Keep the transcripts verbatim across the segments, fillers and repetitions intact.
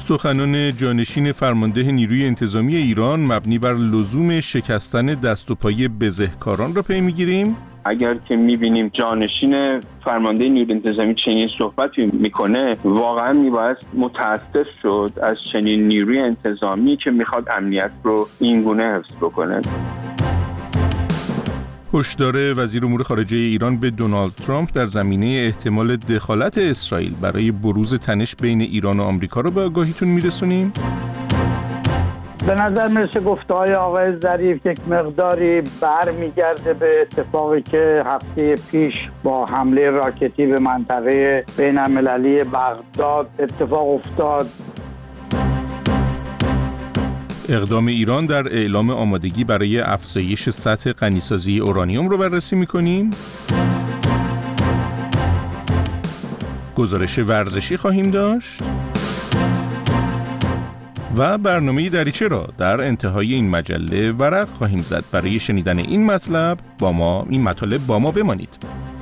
سخنان جانشین فرمانده نیروی انتظامی ایران مبنی بر لزوم شکستن دست و پای بزهکاران را پی می‌گیریم. اگر که می‌بینیم جانشین فرمانده نیروی انتظامی چنین صحبتی میکنه، واقعا میباید متاسف شد از چنین نیروی انتظامی که میخواد امنیت رو اینگونه حفظ بکنه. هشدار وزیر امور خارجه ایران به دونالد ترامپ در زمینه احتمال دخالت اسرائیل برای بروز تنش بین ایران و آمریکا رو به آگاهیتون میرسونیم. به نظر میرسه گفته‌های آقای ظریف یک مقداری برمیگرده به اتفاقی که هفته پیش با حمله راکتی به منطقه بین‌المللی بغداد اتفاق افتاد. اقدام ایران در اعلام آمادگی برای افزایش سطح غنیسازی اورانیوم رو بررسی می‌کنیم. گزارش ورزشی خواهیم داشت و برنامه دریچه را در انتهای این مجله ورق خواهیم زد. برای شنیدن این مطلب با ما این مطالب با ما بمانید.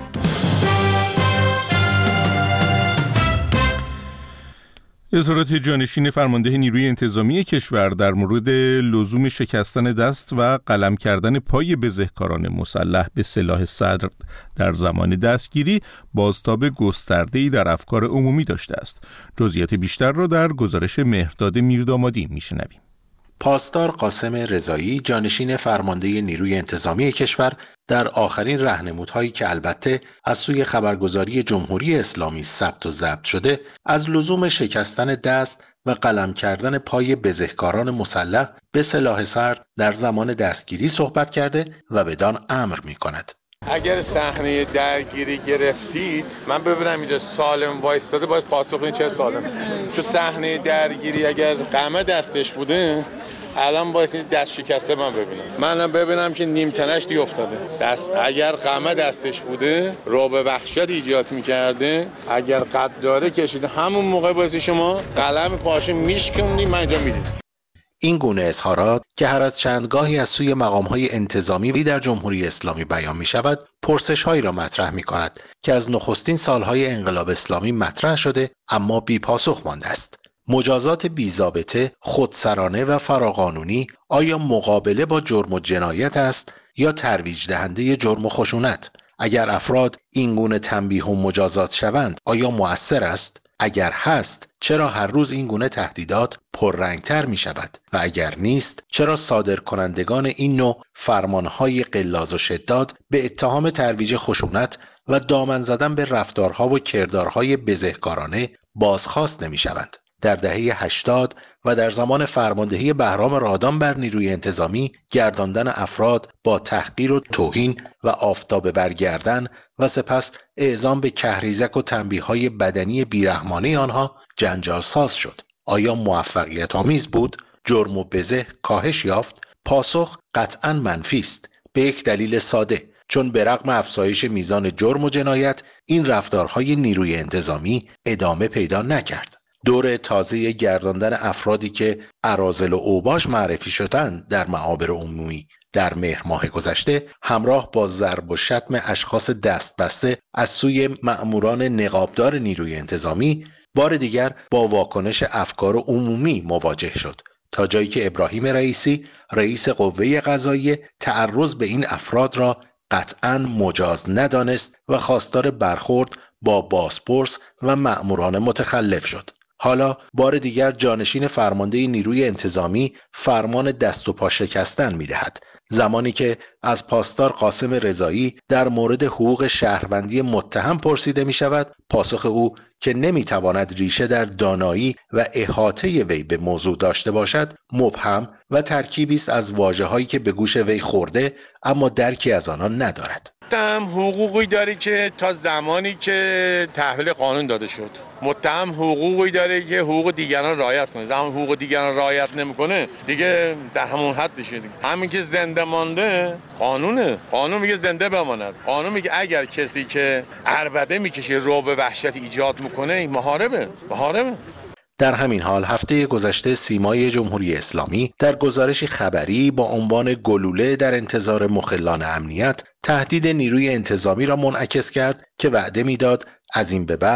اظهارات جانشین فرمانده نیروی انتظامی کشور در مورد لزوم شکستن دست و قلم کردن پای بزهکاران مسلح به سلاح صدر در زمان دستگیری بازتاب گسترده‌ای در افکار عمومی داشته است. جزئیات بیشتر را در گزارش مهرداد میردامادی میشنویم. پاسدار قاسم رضایی، جانشین فرمانده نیروی انتظامی کشور، در آخرین راهنمودهایی که البته از سوی خبرگزاری جمهوری اسلامی ثبت و ضبط شده، از لزوم شکستن دست و قلم کردن پای بزهکاران مسلح به سلاح سرد در زمان دستگیری صحبت کرده و بدان امر می کند. اگر صحنه درگیری گرفتید، من ببینم اینجا سالم وایستاده، باید پاسخ بدین چه سالم. تو صحنه درگیری اگر قمه دستش بوده، الان باید دست شکسته من ببینم. من ببینم که نیم تنش دی افتاده. دست اگر قمه دستش بوده، رعب وحشت ایجاد می‌کرده. اگر قد داره کشیده، همون موقع باید شما قلم پاشه میشکنید، من اینجا میدید. این گونه اظهارات که هر از چندگاهی از سوی مقام‌های انتظامی در جمهوری اسلامی بیان می‌شود، پرسش‌هایی را مطرح می‌کند که از نخستین سال‌های انقلاب اسلامی مطرح شده اما بی پاسخ مانده است. مجازات بی‌ضابطه، خودسرانه و فراقانونی آیا مقابله با جرم و جنایت است یا ترویج دهنده جرم و خشونت؟ اگر افراد این گونه تنبیه و مجازات شوند، آیا مؤثر است؟ اگر هست، چرا هر روز این گونه تهدیدات پررنگتر می شود؟ و اگر نیست، چرا صادر کنندگان این نوع فرمانهای غلاظ و شداد به اتهام ترویج خشونت و دامن زدن به رفتارها و کردارهای بزهکارانه بازخواست نمی شوند؟ در دهه هشتاد و در زمان فرماندهی بهرام رادان بر نیروی انتظامی، گرداندن افراد با تحقیر و توهین و آفتاب برگردن و سپس اعزام به کهریزک و تنبیه‌های بدنی بیرحمانه آنها جنجال ساز شد. آیا موفقیت آمیز بود؟ جرم و بزه کاهش یافت؟ پاسخ قطعاً منفی است، به یک دلیل ساده: چون به رغم افزایش میزان جرم و جنایت، این رفتارهای نیروی انتظامی ادامه پیدا نکرد. دور تازه گرداندن افرادی که اراذل و اوباش معرفی شدند در معابر عمومی در مهر ماه گذشته، همراه با ضرب و شتم اشخاص دستبسته از سوی مأموران نقابدار نیروی انتظامی، بار دیگر با واکنش افکار عمومی مواجه شد، تا جایی که ابراهیم رئیسی، رئیس قوه قضاییه، تعرض به این افراد را قطعاً مجاز ندانست و خواستار برخورد با بازپرس و مأموران متخلف شد. حالا بار دیگر جانشین فرمانده نیروی انتظامی فرمان دست و پا شکستن می‌دهد، زمانی که از پاسدار قاسم رضایی در مورد حقوق شهروندی متهم پرسیده می‌شود، پاسخ او که نمی‌تواند ریشه در دانایی و احاطه وی به موضوع داشته باشد، مبهم و ترکیبی است از واژه‌هایی که به گوش وی خورده اما درکی از آنها ندارد. متهم حقوقی داره که تا زمانی که تحویل قانون داده شد، متهم حقوقی داره که حقوق دیگران رعایت کنه. زمان حقوق دیگران رعایت نمیکنه دیگه در همون حدش دیگه. همین که زنده مانده قانونه، قانون میگه زنده بماند. قانون میگه اگر کسی که عربده میکشه، رعب وحشت ایجاد میکنه، محاربه محاربه در همین حال هفته گذشته سیمای جمهوری اسلامی در گزارشی خبری با عنوان گلوله در انتظار مخلان امنیت، تهدید نیروی انتظامی را منعکس کرد که وعده میداد از این به بعد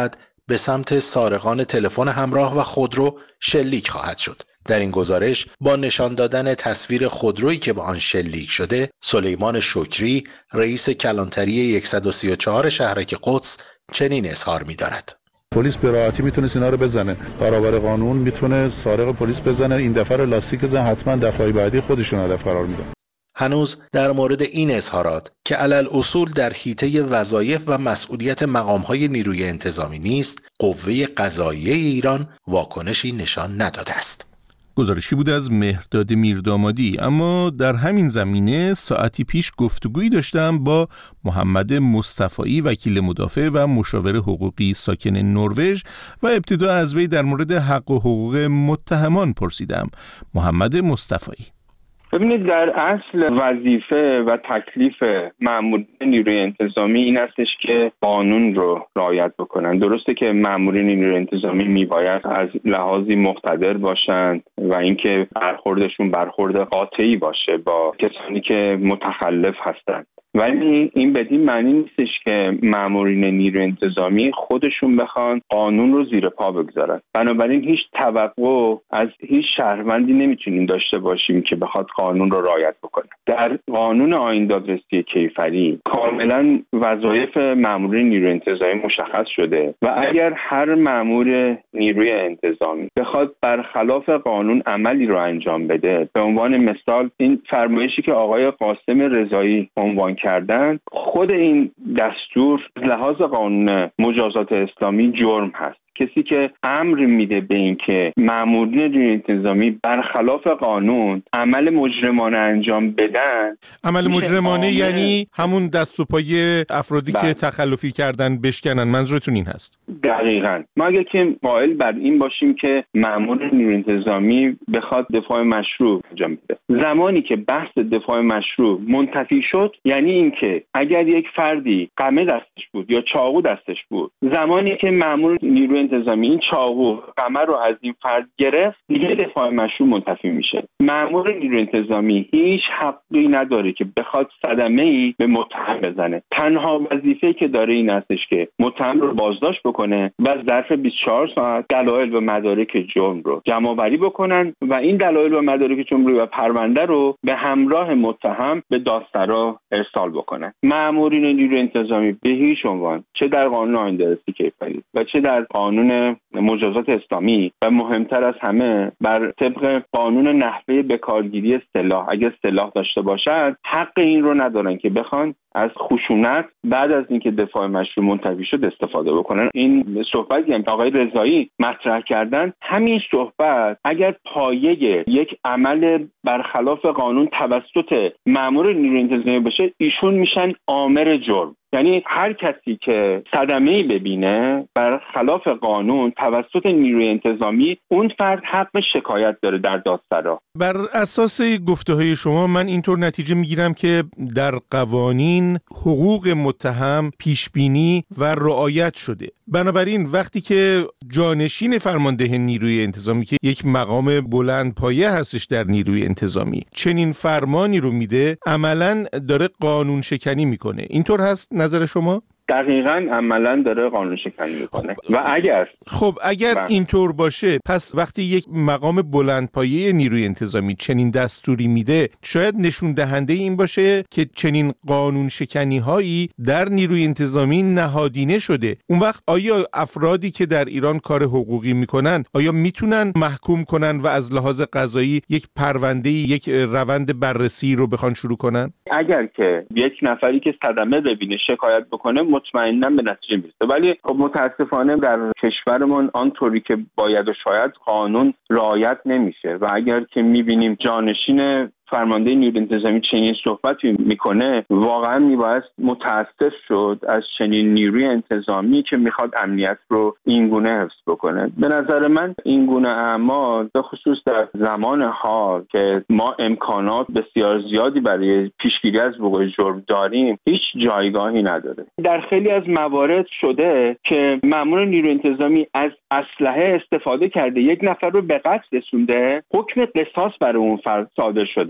به سمت سارقان تلفن همراه و خودرو شلیک خواهد شد. در این گزارش با نشان دادن تصویر خودرویی که با آن شلیک شده، سلیمان شکری، رئیس کلانتری صد و سی و چهار شهرک قدس چنین اظهار می‌دارد: پلیس به راحتی میتونه اینا رو بزنه، برابر قانون میتونه سارق پلیس بزنه، این دفعه رو لاستیک بزنه، حتما دفعه بعدی خودشون هدف قرار میدن. هنوز در مورد این اظهارات که علل اصول در حیطه وظایف و مسئولیت مقام‌های نیروی انتظامی نیست، قوه قضاییه ایران واکنشی نشان نداده است. گزارشی بود از مهرداد میردامادی. اما در همین زمینه ساعتی پیش گفتگویی داشتم با محمد مصطفایی، وکیل مدافع و مشاور حقوقی ساکن نروژ، و ابتدا از وی در مورد حق و حقوق متهمان پرسیدم. محمد مصطفایی: ببینید، در اصل وظیفه و تکلیف مامورین نیروی انتظامی این استش که قانون رو رعایت بکنن. درسته که مامورین نیروی انتظامی میباید از لحاظی مقتدر باشند و اینکه برخوردشون برخورد قاطعی باشه با کسانی که متخلف هستند، ولی این بدین معنی نیستش که مامورین نیروی انتظامی خودشون بخوان قانون رو زیر پا بگذارن. بنابراین هیچ توقع از هیچ شهروندی نمیتونیم داشته باشیم که بخواد قانون رو رعایت بکنه. در قانون آیین دادرسی کیفری کاملا وظایف مامورین نیروی انتظامی مشخص شده و اگر هر مامور نیروی انتظامی بخواد برخلاف قانون عملی رو انجام بده، به عنوان مثال این فرمایشی که آقای قاسم رضایی عنوان کردن، خود این دستور از لحاظ قانون مجازات اسلامی جرم هست. کسی که امر میده به این که مامورین نیروی انتظامی برخلاف قانون عمل مجرمانه انجام بدن، عمل مجرمانه یعنی همون دست و پای افرادی بله. که تخلفی کردن بشکنن. منظورتون این هست؟ دقیقاً. ما اگه که قائل بر این باشیم که مامور نیروی انتظامی بخواد دفاع مشروع انجام بده، زمانی که بحث دفاع مشروع منتفی شد، یعنی اینکه اگر یک فردی قمه دستش بود یا چاقو دستش بود، زمانی که مامور نیروی انتظامی این چاقو قمه رو از این فرد گرفت، دیگه دفاع مشروع منتفی میشه. مامور نیروی انتظامی هیچ حقی نداره که بخواد صدمه‌ای به متهم بزنه. تنها وظیفه‌ای که داره این هستش که متهم رو بازداشت بکنه و ظرف بیست و چهار ساعت دلایل و مدارک جرم رو جمع‌آوری بکنن و این دلایل و مدارک جرم رو و پرونده رو به همراه متهم به دادسرا ارسال بکنن. مامورین نیروی انتظامی به هیچ عنوان، چه در قانون آیین دادرسی کیفری و چه در قانون مجازات اسلامی و مهمتر از همه بر طبق قانون نحوه بکارگیری سلاح، اگر سلاح داشته باشند، حق این رو ندارن که بخوان از خشونت بعد از اینکه دفاع مشروع منتفی شد استفاده بکنن. این صحبتی هم آقای رضایی مطرح کردن، همین صحبت اگر پایه یک عمل برخلاف قانون توسط مأمور نیروی انتظامی بشه، ایشون میشن آمر جرم. یعنی هر کسی که صدمه‌ای ببینه برخلاف قانون توسط نیروی انتظامی، اون فرد حق شکایت داره در دادسرا. بر اساس گفته‌های شما من اینطور نتیجه میگیرم که در قوانین حقوق متهم پیشبینی و رعایت شده. بنابراین وقتی که جانشین فرمانده نیروی انتظامی که یک مقام بلند پایه هستش در نیروی انتظامی چنین فرمانی رو میده، عملاً داره قانون شکنی میکنه. اینطور هست نظر شما؟ دقیقاً عملاً داره قانون شکنی میکنه. و اگر خب اگر من. اینطور باشه، پس وقتی یک مقام بلندپایه نیروی انتظامی چنین دستوری میده، شاید نشون دهنده این باشه که چنین قانون شکنی هایی در نیروی انتظامی نهادینه شده. اون وقت آیا افرادی که در ایران کار حقوقی میکنن آیا میتونن محکوم کنن و از لحاظ قضایی یک پرونده، یک روند بررسی رو بخوان شروع کنن؟ اگر که یک نفری که صدمه ببینه شکایت بکنه، مطمئناً به نتیجه میرسه. ولی خب متاسفانه در کشورمون آنطوری که باید و شاید قانون رعایت نمیشه و اگر که میبینیم جانشین فرمانده نیروی انتظامی چنین صحبتی میکنه، واقعا میباید متاسف شد از چنین نیروی انتظامی که میخواد امنیت رو اینگونه حفظ بکنه. به نظر من اینگونه اعمال به خصوص در زمان حال که ما امکانات بسیار زیادی برای پیشگیری از وقوع جرم داریم، هیچ جایگاهی نداره. در خیلی از موارد شده که مأمور نیروی انتظامی از اسلحه استفاده کرده، یک نفر رو به قتل رسونده، حکم قصاص برای اون فرد صادر شده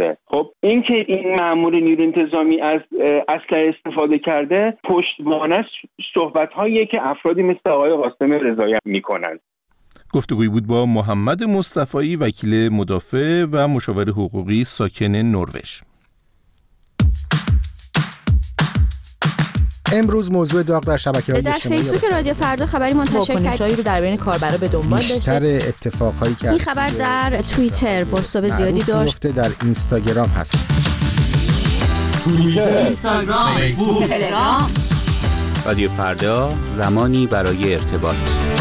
میکنه. خب اینکه این مأمور نیروی انتظامی از اسلحه استفاده کرده پشتوانه صحبت‌هایی که افرادی مثل آقای قاسم رضایی میکنن. گفتگویی بود با محمد مصطفی، وکیل مدافع و مشاور حقوقی ساکن نروژ. امروز موضوع داغ در شبکه‌های اجتماعی در فیسبوک رادیو فردا خبری منتشر کرد رو در بین کاربرا به دنبال داشته. بیشتر اتفاقهایی که این خبر در توییتر بازتاب زیادی داشت. در اینستاگرام هست. توییتر، اینستاگرام، فیسبوک، تلگرام. رادیو فردا، زمانی برای ارتباط.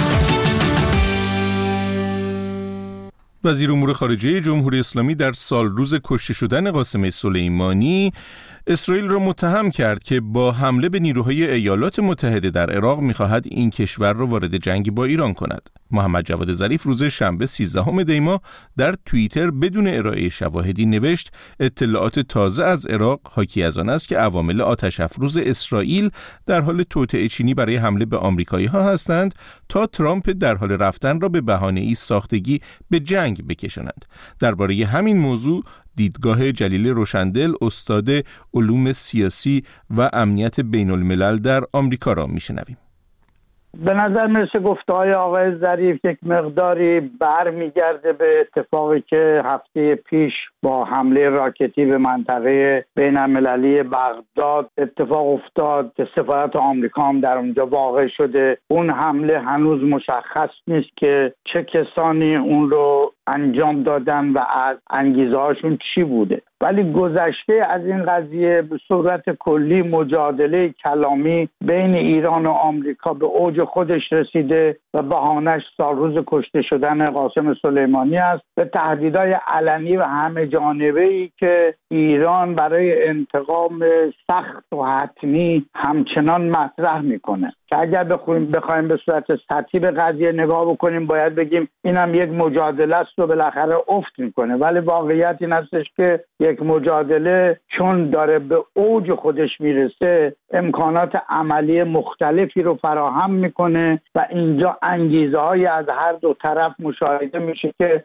وزیر امور خارجه جمهوری اسلامی در سال روز کشته شدن قاسم سلیمانی اسرائیل را متهم کرد که با حمله به نیروهای ایالات متحده در عراق می‌خواهد این کشور را وارد جنگ با ایران کند. محمد جواد ظریف روز شنبه سیزدهم دی ماه در توییتر بدون ارائه شواهدی نوشت اطلاعات تازه از عراق حاکی از آن است که عوامل آتش افروز اسرائیل در حال توطئه چینی برای حمله به آمریکایی‌ها هستند تا ترامپ در حال رفتن را به بهانه‌ای ساختگی به جنگ بکشانند. درباره همین موضوع دیدگاه جلیل روشندل، استاد علوم سیاسی و امنیت بین الملل در آمریکا را میشنویم. به نظر میرسه گفته‌های آقای ظریف یک مقداری برمیگرده به اتفاقی که هفته پیش با حمله راکتی به منطقه بین المللی بغداد اتفاق افتاد که سفارت آمریکا هم در اونجا واقع شده. اون حمله هنوز مشخص نیست که چه کسانی اون رو انجام دادن و از انگیزه هاشون چی بوده، ولی گذشته از این قضیه به صورت کلی مجادله کلامی بین ایران و آمریکا به اوج خودش رسیده و بهانه‌اش سالروز کشته شدن قاسم سلیمانی است به تهدیدهای علنی و همه جانبه‌ای که ایران برای انتقام سخت و حتمی همچنان مطرح میکنه که اگر بخوایم بخوایم به صورت سطحی به قضیه نگاه بکنیم باید بگیم اینم یک مجادله است و بالاخره افت میکنه، ولی واقعیت این هستش که یک مجادله چون داره به اوج خودش میرسه امکانات عملی مختلفی رو فراهم میکنه و اینجا انگیزه های از هر دو طرف مشاهده میشه که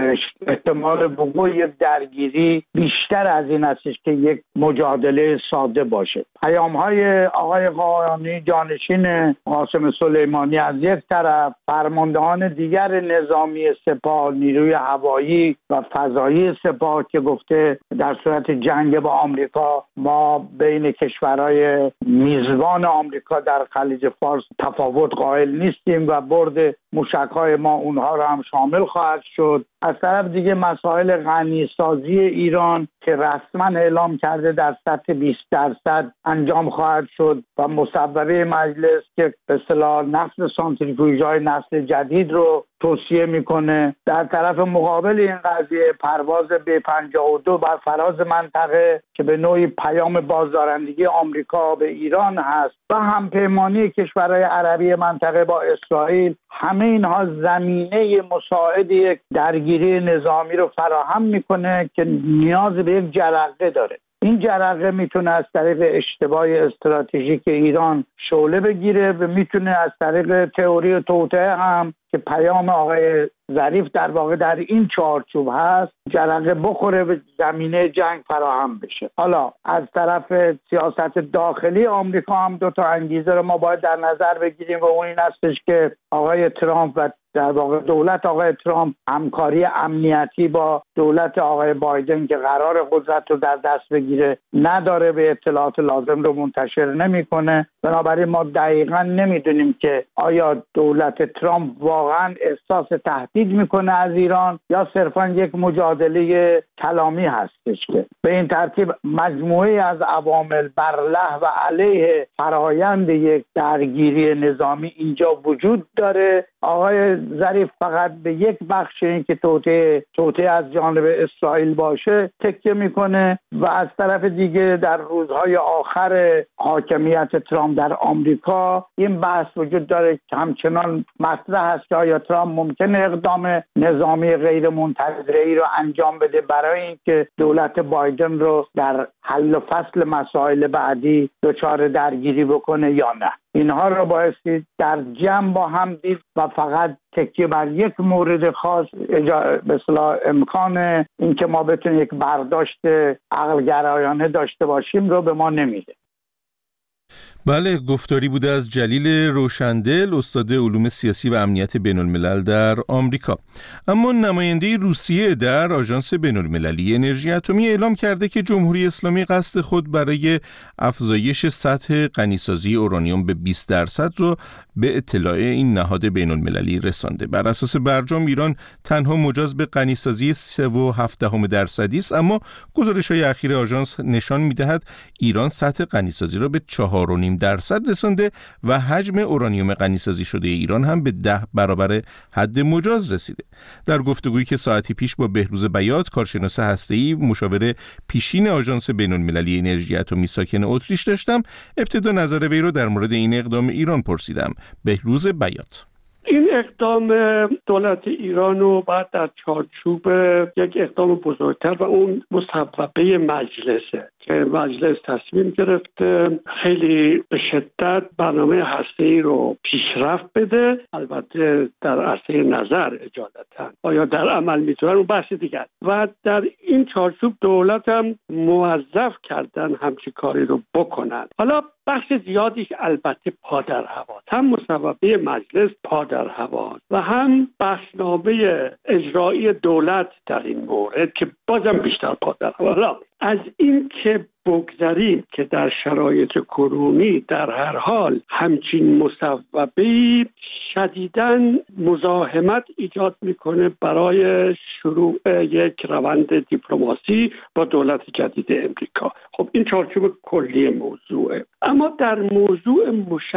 احتمال وقوع یک درگیری بیشتر از این هستش که یک مجادله ساده باشه. پیام های آقای قاآنی جانشین قاسم سلیمانی از یک طرف، فرماندهان دیگر نظامی سپاه، نیروی هوایی و فضایی سپاه که گفته در صورت جنگ با آمریکا ما بین کشورهای میزبان آمریکا در خلیج فارس تفاوت قائل نیستیم و برد موشک‌های ما اونها را هم شامل خواهد شد. از طرف دیگه مسائل غنیسازی ایران که رسما اعلام کرده در سطح بیست درصد انجام خواهد شد و مصوبه مجلس که به اصطلاح نصب سانتریفیوژهای نسل جدید رو توصیه میکنه. در طرف مقابل این قضیه پرواز بی پنجاه و دو بر فراز منطقه که به نوعی پیام بازدارندگی آمریکا به ایران هست و همپیمانی کشورهای عربی منطقه با اسرائیل، همه اینها زمینه مساعد یک درگیری نظامی رو فراهم میکنه که نیاز به یک جرقه داره. این جرقه میتونه از طریق اشتباه استراتژیک ایران شعله بگیره و میتونه از طریق تئوری توطئه هم که پیام آقای ظریف در واقع در این چارچوب هست جرقه بخوره و زمینه جنگ فراهم بشه. حالا از طرف سیاست داخلی آمریکا هم دو تا انگیزه رو ما باید در نظر بگیریم و اون این هستش که آقای ترامپ و در واقع دولت آقای ترامپ همکاری امنیتی با دولت آقای بایدن که قرار قدرت رو در دست بگیره نداره، به اطلاعات لازم رو منتشر نمیکنه. بنابراین ما دقیقاً نمیدونیم که آیا دولت ترامپ واقعاً احساس تهدید میکنه از ایران یا صرفاً یک مجادله کلامی هستش که به این ترتیب مجموعه از عوامل بر له و علیه فرایند یک درگیری نظامی اینجا وجود داره. آقای ظریف فقط به یک بخش این که توطئه توطئه از جانب اسرائیل باشه تکیه میکنه و از طرف دیگه در روزهای آخر حاکمیت ترامپ در آمریکا این بحث وجود داره که همچنان مطرح است که آیا ترامپ ممکنه اقدام نظامی غیر منتظره‌ای رو انجام بده برای اینکه دولت بایدن رو در حل و فصل مسائل بعدی دچار درگیری بکنه یا نه. اینها رو بایستی در جمع با هم دید و فقط تکیه بر یک مورد خاص به اصطلاح امکان اینکه ما بتونیم یک برداشت عقل‌گرایانه داشته باشیم رو به ما نمیده. بله، گفتاری بوده از جلیل روشندل، استاد علوم سیاسی و امنیت بین الملل در آمریکا. اما نماینده روسیه در آژانس بین المللی انرژی اتمی اعلام کرده که جمهوری اسلامی قصد خود برای افزایش سطح غنیسازی اورانیوم به بیست درصد را به اطلاع این نهاد بین المللی رسانده. بر اساس برجام ایران تنها مجاز به غنیسازی سه و هفت دهم درصدی است، اما گزارش‌های اخیر آژانس نشان می‌دهد ایران سطح غنیسازی را به چهار و نیم درصد رسانده و حجم اورانیوم غنیسازی شده ایران هم به ده برابر حد مجاز رسیده. در گفتگویی که ساعتی پیش با بهروز بیات، کارشناس هسته‌ای مشاور پیشین آژانس بین‌المللی انرژی اتمی ساکن اتریش داشتم، ابتدا نظر وی را در مورد این اقدام ایران پرسیدم. بهروز بیات: این اقدام دولت ایران رو بعد در چارچوب یک اقدام بزرگتر و اون مصوبه مجلسه که مجلس تصمیم گرفته خیلی به شدت برنامه هسته‌ای رو پیشرفت بده، البته در عرصه نظر اجالتا، آیا در عمل میتونن اون بحث دیگر، و در این چارچوب دولت هم موظف کردن همچین کاری رو بکنن. حالا بخش زیادیش البته پا در هواست، هم مصوبه مجلس پا در هواست و هم بخشنامه اجرایی دولت در این مورد که بازم بیشتر پا در هواست. از این که بگذاریم که در شرایط کنونی در هر حال همچین مصوبه‌ای شدیداً مزاحمت ایجاد میکنه برای شروع یک روند دیپلماسی با دولت جدید امریکا. خب این چارچوب کلی موضوعه، اما در موضوع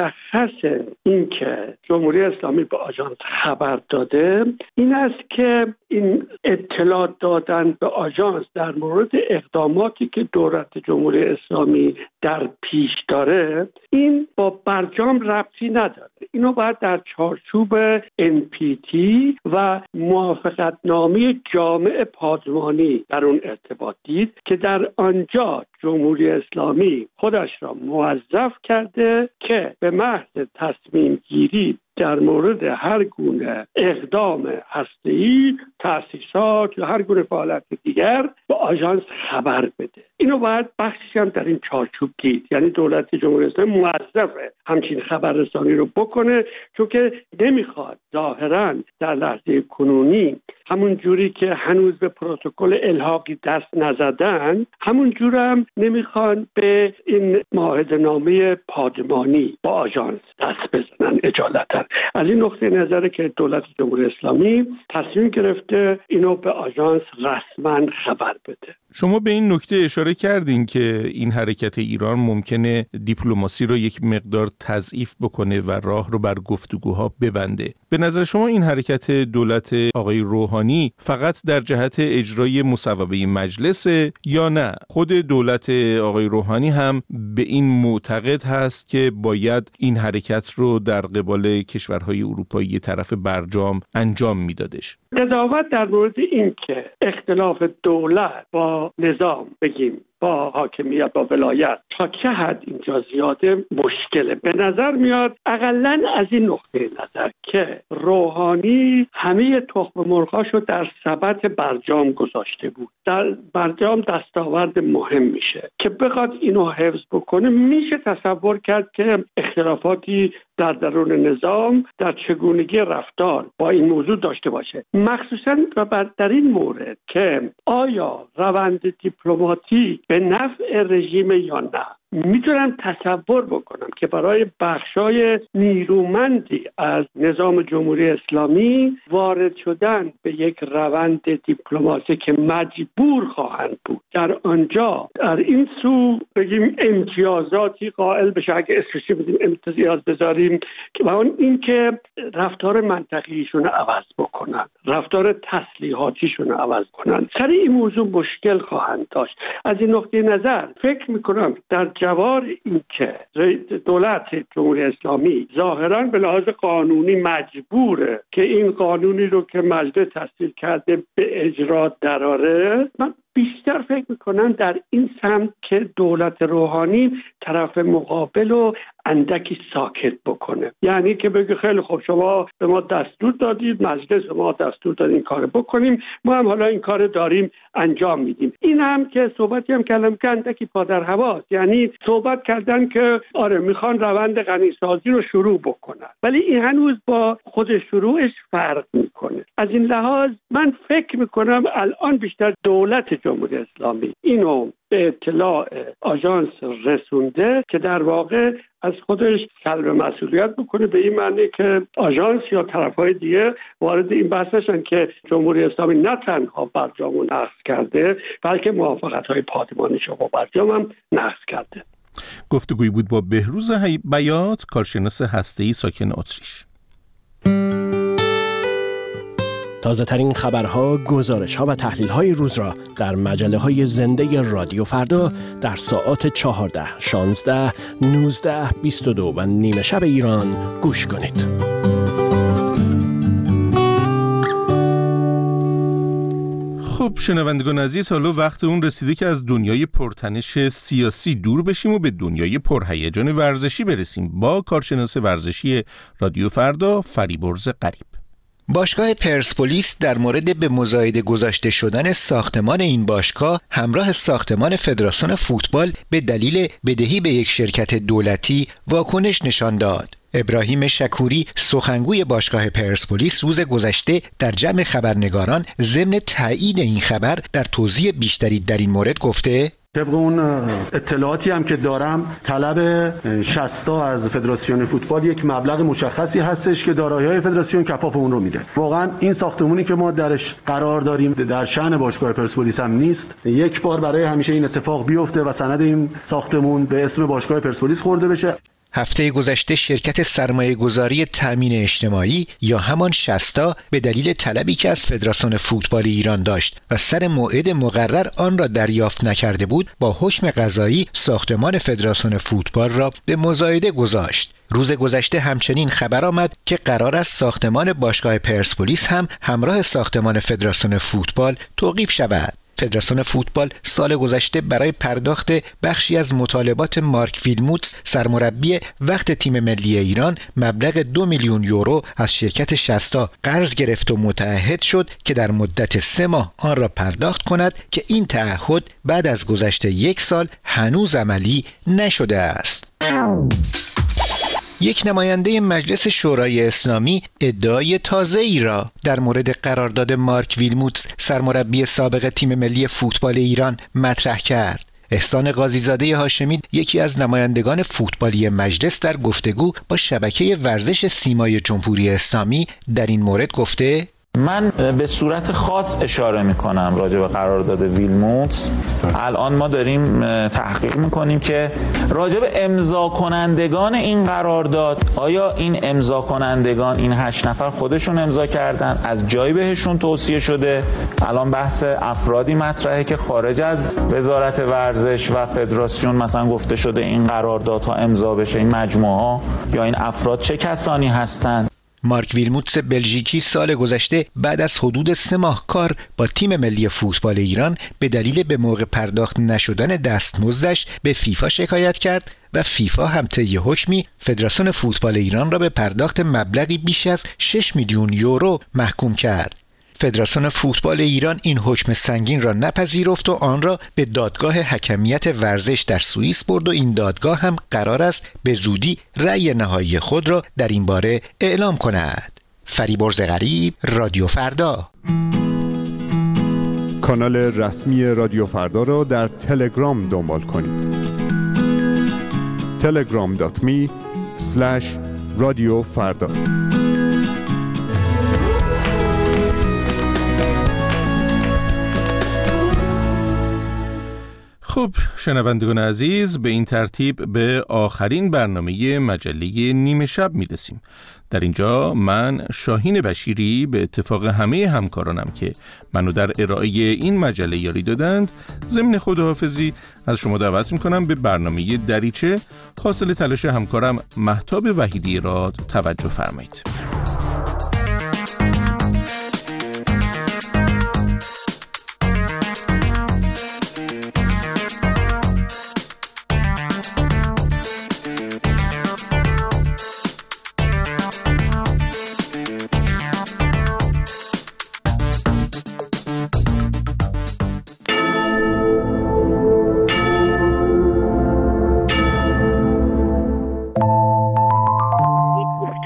مشخص این که جمهوری اسلامی به آژانس خبر داده این است که این اطلاع دادن به آژانس در مورد اقداماتی که دولت جمهوری اسلامی در پیش داره این با برجام ربطی نداره. اینو باید در چارچوب ان پی تی و موافقتنامه جامع پادمانی در اون ارتباط دید که در آنجا جمهوری اسلامی خودش را موظف کرده که به محض تصمیم گیری در مورد هر گونه اقدام هسته‌ای، تأسیسات یا هر گونه فعالیت دیگر به آژانس خبر بده. اینو باید بخشش هم در این چارچوب دید، یعنی دولت جمهوری اسلامی موظفه همچین خبررسانی رو بکنه، چون که نمیخواد ظاهراً در لحظه کنونی همون جوری که هنوز به پروتکل الحاقی دست نزدن همون جور هم نمیخوان به این معاهده‌نامه پادمانی با آژانس دست بزنن اجالتا. از این نقطه نظره که دولت جمهوری اسلامی تصمیم گرفته اینو به آژانس رسما خبر بده. شما به این نکته اشاره کردین که این حرکت ایران ممکنه دیپلماسی رو یک مقدار تضعیف بکنه و راه رو بر گفتگوها ببنده. به نظر شما این حرکت دولت آقای روحانی فقط در جهت اجرای مصوبه مجلس یا نه خود دولت آقای روحانی هم به این معتقد هست که باید این حرکت رو در قبال کشورهای اروپایی طرف برجام انجام میدادش؟ قضاوت در مورد این که اختلاف دولت با نظام بگیم با حاکمیت با ولایت تا چه حد اینجا زیاده مشکله. به نظر میاد اقلن از این نقطه نظر که روحانی همه تخم مرغاشو در سبد برجام گذاشته بود، در برجام دستاورد مهم میشه که بخواد اینو حفظ بکنه. میشه تصور کرد که اختلافاتی در درون نظام در چگونگی رفتار با این موضوع داشته باشه، مخصوصا در این مورد که آیا روند دیپلماتیک به نفع رژیم یا نه. میتونم تصور بکنم که برای بخشای نیرومندی از نظام جمهوری اسلامی وارد شدن به یک روند دیپلماسی که مجبور خواهند بود در آنجا در این سو بگیم امتیازاتی قائل بشه، اگه اسمش بدیم امتیاز بذاریم، و اون این که رفتار منطقیشون رو عوض بکنن، رفتار تسلیحاتیشون رو عوض کنن. سر این موضوع مشکل خواهند داشت. از این نقطه نظر فکر میکنم در جوار این که دولت جمهوری اسلامی ظاهراً به لحاظ قانونی مجبوره که این قانونی رو که مجلس تصویب کرده به اجرا دراره، من بیشتر فکر میکنم در این سمت که دولت روحانی طرف مقابل رو اندکی ساکت بکنه. یعنی که بگه خیلی خوب شما به ما دستور دادید، مجلس به ما دستور داد این کار بکنیم، ما هم حالا این کار داریم انجام میدیم. این هم که صحبتی هم کلم که اندکی پا در هواست. یعنی صحبت کردن که آره میخوان روند غنیسازی رو شروع بکنن، ولی این هنوز با خود شروعش فرق میکنه. از این لحاظ من فکر میکنم الان بیشتر دولت جمهوری اسلامی اینو به اطلاع آژانس رسونده که در واقع از خودش سلب مسئولیت بکنه، به این معنی که آژانس یا طرفهای دیگه وارد این بحث نشن که جمهوری اسلامی نه تنها برجام رو نقض کرده بلکه موافقت‌های پادمانیش رو با برجام هم نقض کرده. گفتگویی بود با بهروز بیات، کارشناس هسته‌ای ساکن اتریش. تازه ترین خبرها، گزارش‌ها و تحلیل‌های روز را در مجله‌های زنده رادیو فردا در ساعات چهارده، شانزده، نوزده، بیست و دو و نیمه شب ایران گوش کنید. خب شنوندگان عزیز، حالا وقت اون رسیده که از دنیای پرتنش سیاسی دور بشیم و به دنیای پرهیجان ورزشی برسیم با کارشناس ورزشی رادیو فردا فریبرز غریب. باشگاه پرسپولیس در مورد به مزایده گذاشته شدن ساختمان این باشگاه همراه ساختمان فدراسیون فوتبال به دلیل بدهی به یک شرکت دولتی واکنش نشان داد. ابراهیم شکوری سخنگوی باشگاه پرسپولیس روز گذشته در جمع خبرنگاران ضمن تایید این خبر در توضیح بیشتری در این مورد گفته: طبق اون اطلاعاتی هم که دارم طلب شصتا از فدراسیون فوتبال یک مبلغ مشخصی هستش که دارایی‌های فدراسیون کفاف اون رو میده. واقعا این ساختمونی که ما درش قرار داریم در شأن باشگاه پرسپولیس هم نیست. یک بار برای همیشه این اتفاق بیفته و سند این ساختمون به اسم باشگاه پرسپولیس خورده بشه. هفته گذشته شرکت سرمایه گذاری تأمین اجتماعی یا همان شصتا به دلیل طلبی که از فدراسیون فوتبال ایران داشت و سر موعد مقرر آن را دریافت نکرده بود، با حکم قضایی ساختمان فدراسیون فوتبال را به مزایده گذاشت. روز گذشته همچنین خبر آمد که قرار است ساختمان باشگاه پرسپولیس هم همراه ساختمان فدراسیون فوتبال توقیف شود. فدراسیون فوتبال سال گذشته برای پرداخت بخشی از مطالبات مارک ویلموتس سرمربی وقت تیم ملی ایران مبلغ دو میلیون یورو از شرکت شصتا قرض گرفت و متعهد شد که در مدت سه ماه آن را پرداخت کند که این تعهد بعد از گذشت یک سال هنوز عملی نشده است. یک نماینده مجلس شورای اسلامی ادعای تازه‌ای را در مورد قرارداد مارک ویلموتس سرمربی سابق تیم ملی فوتبال ایران مطرح کرد. احسان قاضیزاده هاشمی، یکی از نمایندگان فوتبالی مجلس، در گفتگو با شبکه ورزش سیمای جمهوری اسلامی در این مورد گفته: من به صورت خاص اشاره میکنم راجع به قرارداد ویلموتس. الان ما داریم تحقیق میکنیم که راجع به امضا کنندگان این قرارداد، آیا این امضا کنندگان این هشت نفر خودشون امضا کردن، از جایی بهشون توصیه شده؟ الان بحث افرادی مطرحه که خارج از وزارت ورزش و فدراسیون مثلا گفته شده این قراردادها امضا بشه. این مجموعه ها یا این افراد چه کسانی هستند؟ مارک ویلموتس بلژیکی سال گذشته بعد از حدود سه ماه کار با تیم ملی فوتبال ایران به دلیل به موقع پرداخت نشدن دستمزدش به فیفا شکایت کرد و فیفا هم طی حکمی فدراسیون فوتبال ایران را به پرداخت مبلغی بیش از شش میلیون یورو محکوم کرد. فدراسیون فوتبال ایران این حکم سنگین را نپذیرفت و آن را به دادگاه حکمیت ورزش در سوئیس برد و این دادگاه هم قرار است به زودی رأی نهایی خود را در این باره اعلام کند. فریبرز غریب، رادیو فردا. کانال رسمی رادیو فردا را در تلگرام دنبال کنید. تلگرام دات می اسلش رادیو فردا. خب شنوندگان عزیز، به این ترتیب به آخرین برنامه مجله نیمه شب میرسیم. در اینجا من شاهین بشیری به اتفاق همه همکارانم که منو در ارائه این مجله یاری دادند ضمن خداحافظی از شما دعوت میکنم به برنامه دریچه حاصل تلاش همکارم مهتاب وحیدی را توجه فرمایید.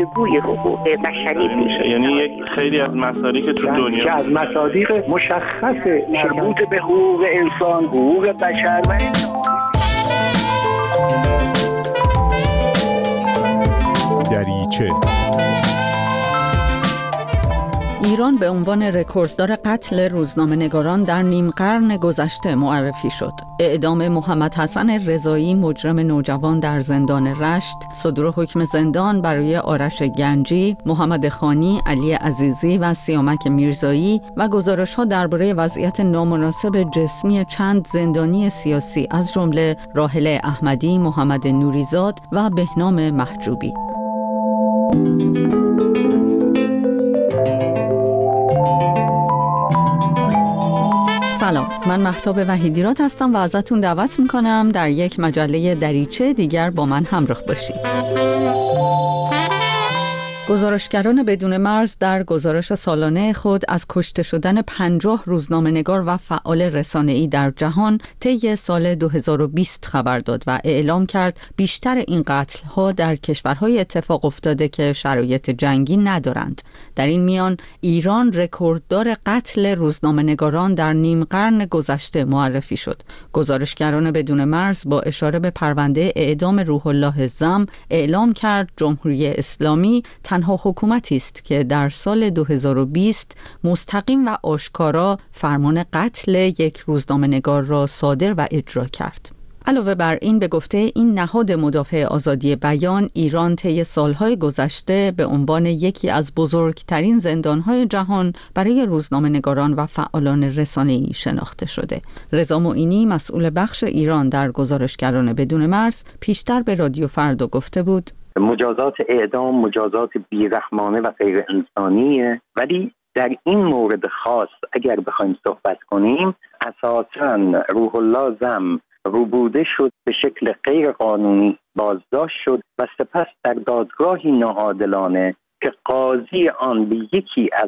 گفتگوی حقوق بشری میشه. یعنی یک خیلی از مصادیق که تو دنیا که از مصادیق مشخص مربوط به حقوق انسان، حقوق بشر و دریچه. ایران به عنوان رکورددار قتل روزنامه‌نگاران در نیم قرن گذشته معرفی شد. اعدام محمد حسن رضایی مجرم نوجوان در زندان رشت، صدور حکم زندان برای آرش گنجی، محمد خانی، علی عزیزی و سیامک میرزایی و گزارش‌ها درباره وضعیت نامناسب جسمی چند زندانی سیاسی از جمله راحله احمدی، محمد نوریزاد و بهنام محجوبی. سلام، من مهتاب وحیدیراد هستم و ازتون دعوت میکنم در یک مجله دریچه دیگر با من همراه باشید. گزارشگران بدون مرز در گزارش سالانه خود از کشته شدن پنجاه روزنامه‌نگار و فعال رسانه‌ای در جهان طی سال دو هزار و بیست خبر داد و اعلام کرد بیشتر این قتل‌ها در کشورهای اتفاق افتاده که شرایط جنگی ندارند. در این میان ایران رکورددار قتل روزنامه‌نگاران در نیم قرن گذشته معرفی شد. گزارشگران بدون مرز با اشاره به پرونده اعدام روح الله زم اعلام کرد جمهوری اسلامی تنها حکومتی است که در سال دو هزار و بیست مستقیم و آشکارا فرمان قتل یک روزنامه‌نگار را صادر و اجرا کرد. علاوه بر این، به گفته این نهاد مدافع آزادی بیان، ایران طی سالهای گذشته به عنوان یکی از بزرگترین زندانهای جهان برای روزنامه‌نگاران و فعالان رسانه‌ای شناخته شده. رضا معینی، مسئول بخش ایران در گزارشگران بدون مرز، پیشتر به رادیو فردا گفته بود: مجازات اعدام مجازات بیرحمانه و غیر انسانیه، ولی در این مورد خاص اگر بخوایم صحبت کنیم، اساساً روح الله زم روبوده شد، به شکل غیر قانونی بازداشت شد و سپس در دادگاهی ناعادلانه که قاضی آن به یکی از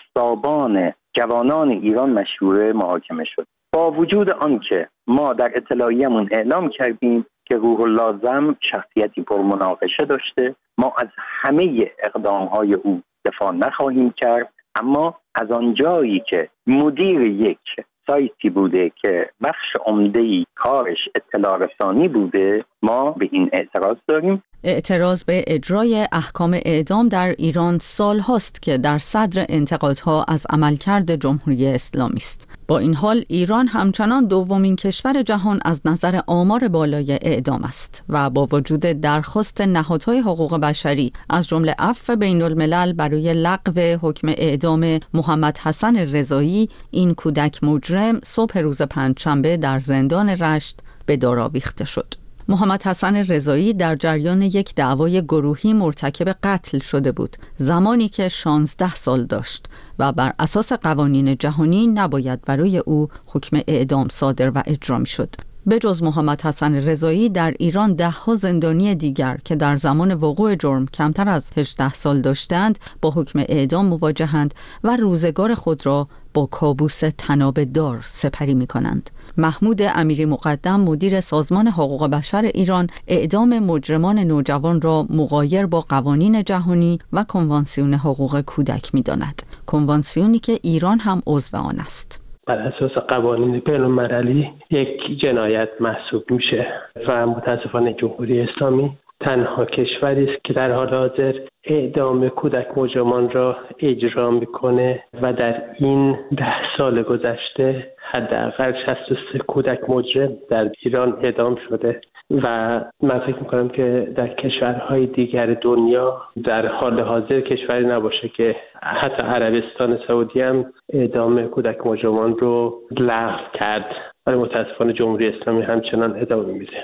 قصابان جوانان ایران مشهوره محاکمه شد. با وجود آن که ما در اطلاعیه‌مون اعلام کردیم که روح الله زم شخصیتی پرمناقشه داشته، ما از همه اقدامهای او دفاع نخواهیم کرد، اما از آنجایی که مدیر یک سایتی بوده که بخش عمده‌ای کارش اطلاع رسانی بوده، ما به این اعتراض داریم. اعتراض به اجرای احکام اعدام در ایران سال هاست که در صدر انتقادها از عملکرد جمهوری اسلامی است. با این حال ایران همچنان دومین کشور جهان از نظر آمار بالای اعدام است و با وجود درخواست نهادهای حقوق بشری از جمله عفو بین الملل برای لغو حکم اعدام محمد حسن رضایی، این کودک مجرم صبح روز پنجشنبه در زندان رشت به دار آویخته شد. محمد حسن رضایی در جریان یک دعوای گروهی مرتکب قتل شده بود، زمانی که شانزده سال داشت و بر اساس قوانین جهانی نباید برای او حکم اعدام صادر و اجرا می شد. به جز محمد حسن رضایی در ایران ده ها زندانی دیگر که در زمان وقوع جرم کمتر از هجده سال داشتند با حکم اعدام مواجهند و روزگار خود را با کابوس طناب دار سپری می کنند. محمود امیری مقدم، مدیر سازمان حقوق بشر ایران، اعدام مجرمان نوجوان را مغایر با قوانین جهانی و کنوانسیون حقوق کودک می‌داند. کنوانسیونی که ایران هم عضو آن است. بر اساس قوانین بین‌المللی یک جنایت محسوب میشه و متاسفانه جمهوری اسلامی تنها کشوری است که در حال حاضر اعدام کودک مجرمان را اجرا میکنه و در این ده سال گذشته حداقل شصت و سه کودک مجرم در ایران اعدام شده و من فکر میکنم که در کشورهای دیگر دنیا در حال حاضر کشوری نباشه که حتی عربستان سعودی هم اعدام کودک مجرمان رو لغو کرد، ولی متاسفانه جمهوری اسلامی همچنان ادامه میده.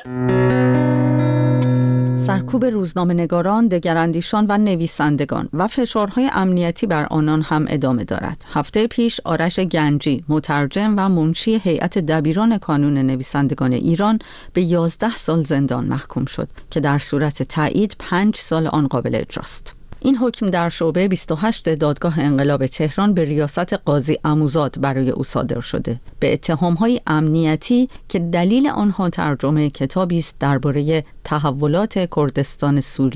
سرکوب روزنامه‌نگاران، دگراندیشان و نویسندگان و فشارهای امنیتی بر آنان هم ادامه دارد. هفته پیش آرش گنجی، مترجم و منشی هیئت دبیران کانون نویسندگان ایران، به یازده سال زندان محکوم شد که در صورت تایید پنج سال آن قابل اجراست. این حکم در شعبه بیست و هشت دادگاه انقلاب تهران به ریاست قاضی عموزاد برای او صادر شده به اتهام‌های امنیتی که دلیل آنها ترجمه کتابی است درباره تحولات کردستان سوریه.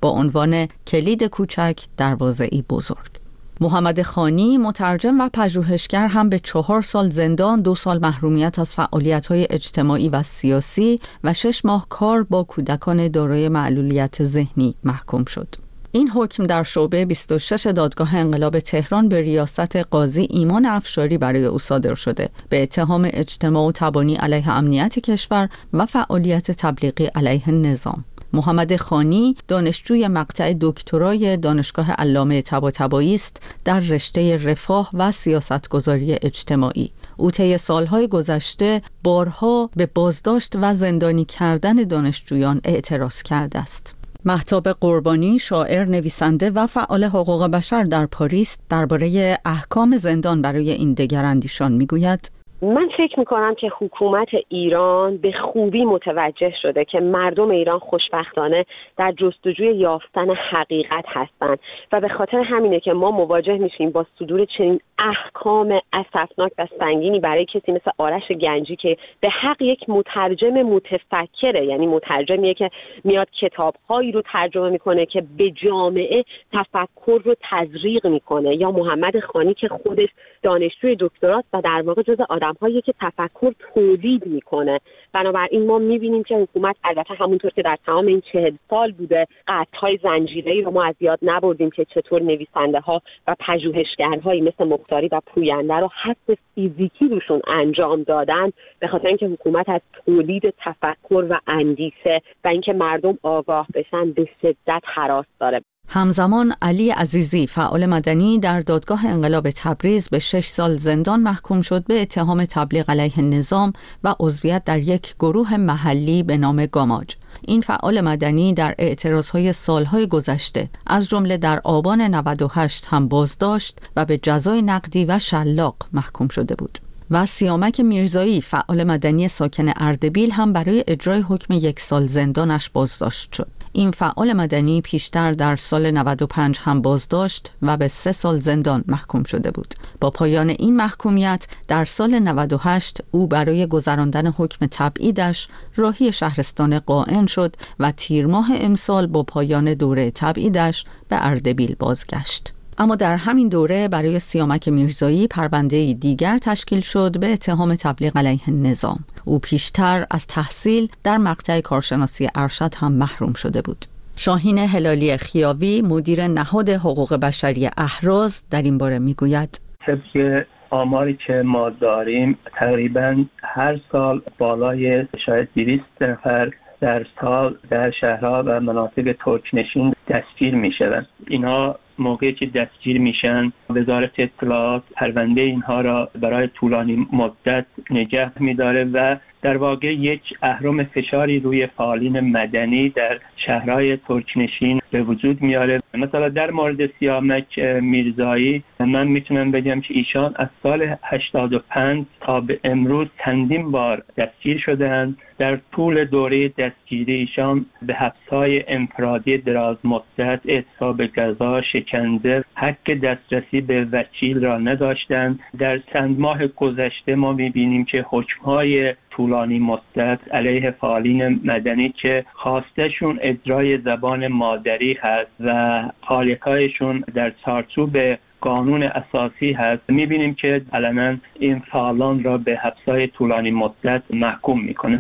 با عنوان کلید کوچک دروازه‌ای بزرگ. محمد خانی مترجم و پژوهشگر هم به چهار سال زندان، دو سال محرومیت از فعالیت‌های اجتماعی و سیاسی و شش ماه کار با کودکان دارای معلولیت ذهنی محکوم شد. این حکم در شعبه بیست و شش دادگاه انقلاب تهران به ریاست قاضی ایمان افشاری برای او صادر شده به اتهام اجتماع و تبانی علیه امنیت کشور و فعالیت تبلیغی علیه نظام. محمد خانی دانشجوی مقطع دکترای دانشگاه علامه طباطبایی است در رشته رفاه و سیاستگذاری اجتماعی. او طی سالهای گذشته بارها به بازداشت و زندانی کردن دانشجویان اعتراض کرده است. مهتاب قربانی، شاعر، نویسنده و فعال حقوق بشر در پاریس، درباره احکام زندان برای این دگراندیشان میگوید: من فکر میکنم که حکومت ایران به خوبی متوجه شده که مردم ایران خوشبختانه در جستجوی یافتن حقیقت هستند و به خاطر همینه که ما مواجه میشیم با صدور چنین احکام اسفناک و سنگینی برای کسی مثل آرش گنجی که به حق یک مترجم متفکره، یعنی مترجمیه که میاد کتابهایی رو ترجمه میکنه که به جامعه تفکر رو تزریق میکنه، یا محمد خانی که خودش دانشجوی دکتراست و در واقع جزء آدم‌هایی که تفکر تولید میکنه. بنابراین ما میبینیم که حکومت البته همونطور که در تمام این چهل سال بوده قطع‌های زنجیره‌ای رو ما از یاد نبردیم که چطور نویسنده‌ها و پژوهشگرهایی مثل مختاری و پوینده رو حس فیزیکی روشون انجام دادن، به خاطر اینکه حکومت از تولید تفکر و اندیشه و اینکه مردم آگاه بشن به شدت هراس داره. همزمان علی عزیزی، فعال مدنی در دادگاه انقلاب تبریز، به شش سال زندان محکوم شد به اتهام تبلیغ علیه نظام و عضویت در یک گروه محلی به نام گاماج. این فعال مدنی در اعتراضهای سالهای گذشته از جمله در آبان نود و هشت هم بازداشت و به جزای نقدی و شلاق محکوم شده بود. و سیامک میرزایی، فعال مدنی ساکن اردبیل، هم برای اجرای حکم یک سال زندانش بازداشت شد. این فعال مدنی پیشتر در سال نود و پنج هم بازداشت و به سه سال زندان محکوم شده بود. با پایان این محکومیت در سال نود و هشت او برای گذراندن حکم تبعیدش راهی شهرستان قائن شد و تیر ماه امسال با پایان دوره تبعیدش به اردبیل بازگشت. اما در همین دوره برای سیامک میرزایی پرونده دیگر تشکیل شد به اتهام تبلیغ علیه نظام. او پیشتر از تحصیل در مقطع کارشناسی ارشد هم محروم شده بود. شاهین هلالی خیاوی، مدیر نهاد حقوق بشری اهراز، در این باره میگوید: طبق آماری که ما داریم تقریباً هر سال بالای شاید دویست نفر در سال در شهرها و مناطق ترکنشین دستگیر میشوند. اینها موقعی که دستگیر میشن وزارت اطلاعات پرونده اینها را برای طولانی مدت نگه میداره و در واقع یک اهرم فشاری روی فعالین مدنی در شهرهای ترکنشین به وجود میاره. مثلا در مورد سیامک میرزایی من میتونم بگم که ایشان از سال هشتاد و پنج تا به امروز چندین بار دستگیر شده‌اند. در طول دوره دستگیری ایشان به حبس‌های انفرادی دراز مدت، اعتصاب غذا، شکنجه، حق دسترسی به وکیل را نداشتند. در چند ماه گذشته ما می‌بینیم که حکم‌های طولانی مدت علیه فعالین مدنی که خواستشون اجرای زبان مادری هست و فعالیت‌هایشون در چارچوب قانون اساسی هست، می‌بینیم که علنا این فعالان را به حبس‌های طولانی مدت محکوم می‌کنه.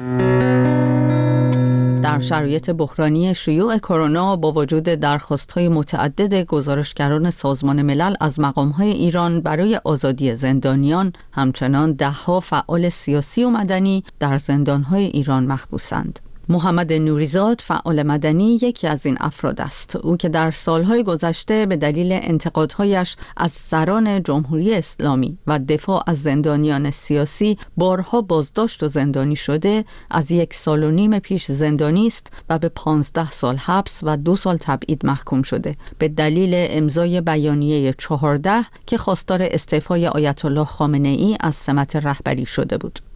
در شرایط بحرانی شیوع کرونا با وجود درخواست‌های متعدد گزارشگران سازمان ملل از مقام‌های ایران برای آزادی زندانیان، همچنان ده‌ها فعال سیاسی و مدنی در زندان‌های ایران محبوسند. محمد نوریزاد، فعال مدنی، یکی از این افراد است. او که در سالهای گذشته به دلیل انتقادهایش از سران جمهوری اسلامی و دفاع از زندانیان سیاسی بارها بازداشت و زندانی شده، از یک سال و نیم پیش زندانی است و به پانزده سال حبس و دو سال تبعید محکوم شده به دلیل امضای بیانیه چهارده که خواستار استعفای آیت الله خامنه ای از سمت رهبری شده بود.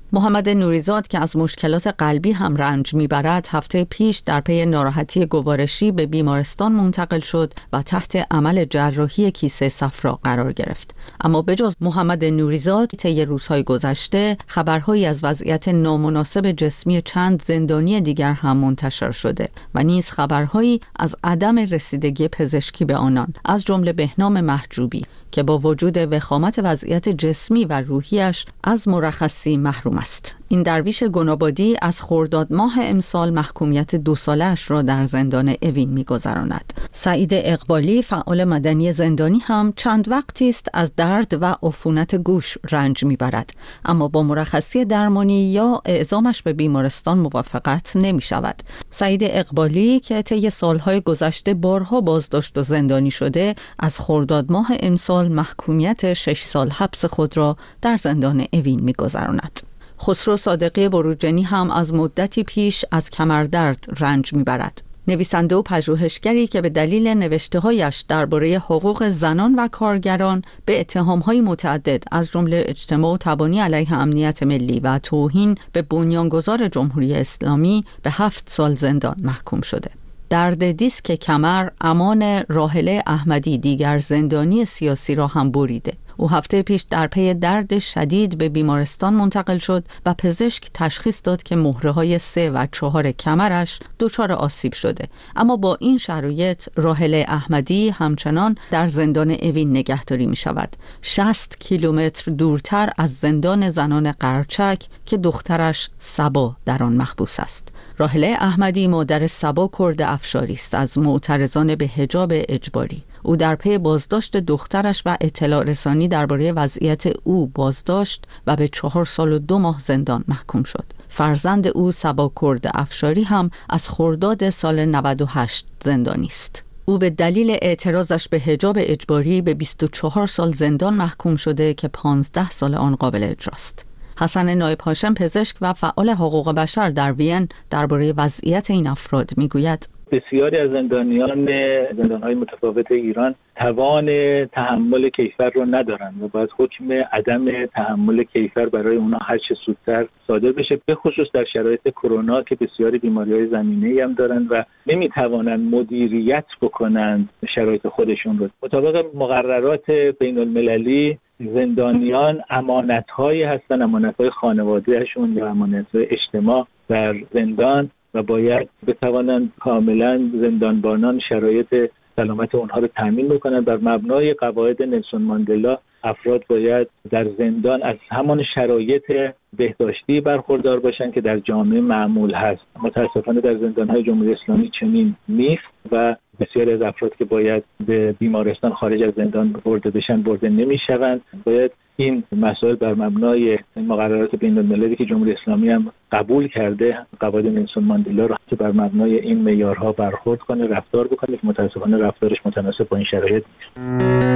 محمد نوریزاد که از مشکلات قلبی هم رنج میبرد هفته پیش در پی ناراحتی گوارشی به بیمارستان منتقل شد و تحت عمل جراحی کیسه صفرا قرار گرفت. اما بجز محمد نوریزاد طی روزهای گذشته خبرهایی از وضعیت نامناسب جسمی چند زندانی دیگر هم منتشر شده و نیز خبرهایی از عدم رسیدگی پزشکی به آنان، از جمله بهنام محجوبی که با وجود وخامت وضعیت جسمی و روحیش از مرخصی محروم است. این درویش گنابادی از خرداد ماه امسال محکومیت دو ساله‌اش را در زندان اوین می‌گذراند. سعید اقبالی فعال مدنی زندانی هم چند وقتی است از درد و عفونت گوش رنج می‌برد، اما با مرخصی درمانی یا اعزامش به بیمارستان موافقت نمی‌شود. سعید اقبالی که طی سال‌های گذشته بارها بازداشت و زندانی شده، از خرداد ماه امسال محکومیت شش سال حبس خود را در زندان اوین می‌گذراند. خسرو صادقی بروجنی هم از مدتی پیش از کمردرد رنج میبرد. نویسنده و پژوهشگری که به دلیل نوشته‌هایش درباره حقوق زنان و کارگران به اتهام‌های متعدد از جمله اجتماع و تبانی علیه امنیت ملی و توهین به بنیانگذار جمهوری اسلامی به هفت سال زندان محکوم شده. درد دیسک کمر امان راحله احمدی دیگر زندانی سیاسی را هم بریده. او هفته پیش در پی درد شدید به بیمارستان منتقل شد و پزشک تشخیص داد که مهره‌های سه و چهار کمرش دچار آسیب شده. اما با این شرایط راحله احمدی همچنان در زندان اوین نگهداری می شود، شصت کیلومتر دورتر از زندان زنان قرچک که دخترش صبا در آن محبوس است. راحله احمدی مادر صبا کرد افشاری است از معترضان به حجاب اجباری. او در پی بازداشت دخترش و اطلاع رسانی درباره وضعیت او بازداشت و به چهار سال و دو ماه زندان محکوم شد. فرزند او صبا کرد افشاری هم از خرداد سال نود و هشت زندانی است. او به دلیل اعتراضش به حجاب اجباری به بیست و چهار سال زندان محکوم شده که پانزده سال آن قابل اجراست. حسن نایب هاشم پزشک و فعال حقوق بشر در وین درباره وضعیت این افراد میگوید: بسیاری از زندانیان زندان‌های متفاوت ایران توان تحمل کیفر رو ندارند و باید حکم عدم تحمل کیفر برای اونها هر چه زودتر صادر بشه، به خصوص در شرایط کرونا که بسیاری بیماری‌های زمینه‌ای هم دارند و نمی‌توانند مدیریت بکنند شرایط خودشون رو. مطابق مقررات بین‌المللی زندانیان امانت‌هایی هستن، امانت‌های خانواده‌شون یا امانت‌های اجتماع در زندان و باید بتوانند کاملا زندانبانان شرایط سلامت اونها رو تامین بکنند. بر مبنای قواعد نلسون ماندلا افراد باید در زندان از همان شرایط بهداشتی برخوردار باشند که در جامعه معمول هست. متاسفانه در زندان‌های جمهوری اسلامی چنین نیست و بسیاری از افراد که باید به بیمارستان خارج از زندان برده بشن برده نمیشوند. باید این مسائل بر مبنای مقررات بین‌المللی که جمهوری اسلامی هم قبول کرده، قواعد نلسون ماندلا را که بر مبنای این معیارها برخورد کنه، رفتار بکنه، که متاسفانه رفتارش متناسب با این شرایط نیست.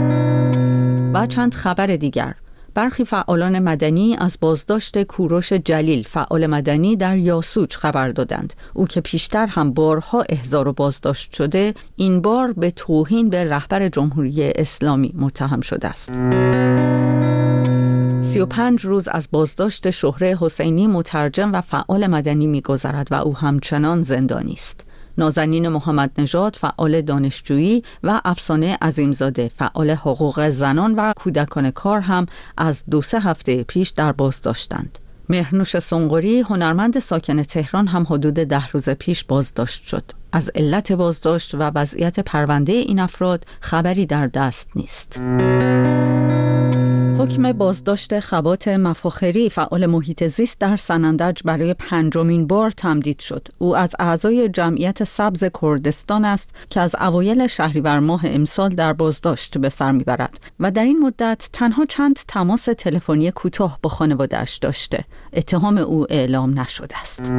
و چند خبر دیگر: برخی فعالان مدنی از بازداشت کوروش جلیل، فعال مدنی در یاسوج، خبر دادند. او که پیشتر هم بارها احضار و بازداشت شده، این بار به توهین به رهبر جمهوری اسلامی متهم شده است. سی و پنج روز از بازداشت شهره حسینی، مترجم و فعال مدنی می‌گذرد و او همچنان زندانی است. نازنین محمد نژاد، فعال دانشجویی، و افسانه عظیمزاده، فعال حقوق زنان و کودکان کار هم از دو سه هفته پیش در بازداشتند. مهرنوش سنقری، هنرمند ساکن تهران، هم حدود ده روز پیش بازداشت شد. از علت بازداشت و وضعیت پرونده این افراد خبری در دست نیست. حکم بازداشت خبات مفاخری، فعال محیط زیست، در سنندج برای پنجمین بار تمدید شد. او از اعضای جمعیت سبز کردستان است که از اوایل شهریور ماه امسال در بازداشت به سر میبرد و در این مدت تنها چند تماس تلفنی کوتاه با خانواده‌اش داشته. اتهام او اعلام نشده است.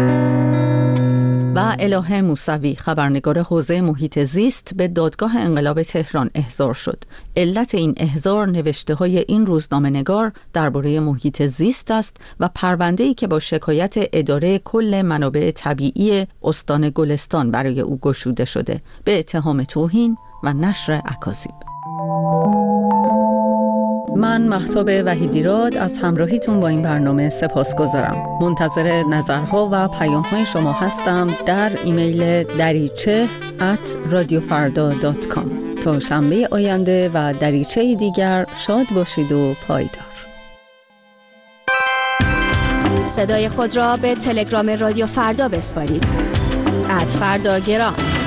و الهه موسوی، خبرنگار حوزه محیط زیست، به دادگاه انقلاب تهران احضار شد. علت این احضار نوشته‌های این روزنامه‌نگار درباره محیط زیست است و پرونده‌ای که با شکایت اداره کل منابع طبیعی استان گلستان برای او گشوده شده به اتهام توهین و نشر اکاذیب. من مهتاب وحیدیراد از همراهیتون با این برنامه سپاسگزارم. منتظر نظرها و پیام‌های شما هستم در ایمیل دریچه ات رادیو فردا دات کام. تا شنبه آینده و دریچه دیگر شاد باشید و پایدار. صدای خود را به تلگرام رادیو فردا بسپارید. ات فردا گرام.